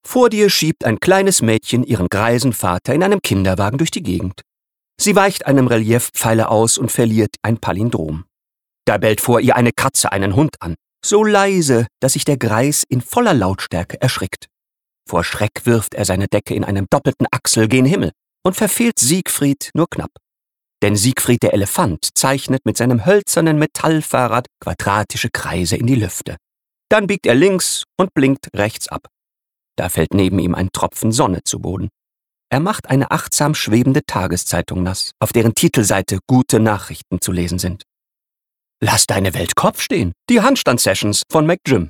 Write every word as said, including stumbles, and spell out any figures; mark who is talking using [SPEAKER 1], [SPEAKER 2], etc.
[SPEAKER 1] Vor dir schiebt ein kleines Mädchen ihren greisen Vater in einem Kinderwagen durch die Gegend. Sie weicht einem Reliefpfeiler aus und verliert ein Palindrom. Da bellt vor ihr eine Katze einen Hund an, so leise, dass sich der Greis in voller Lautstärke erschrickt. Vor Schreck wirft er seine Decke in einem doppelten Achsel gen Himmel und verfehlt Siegfried nur knapp. Denn Siegfried der Elefant zeichnet mit seinem hölzernen Metallfahrrad quadratische Kreise in die Lüfte. Dann biegt er links und blinkt rechts ab. Da fällt neben ihm ein Tropfen Sonne zu Boden. Er macht eine achtsam schwebende Tageszeitung nass, auf deren Titelseite gute Nachrichten zu lesen sind. Lass deine Welt Kopf stehen, die Handstand-Sessions von McJim.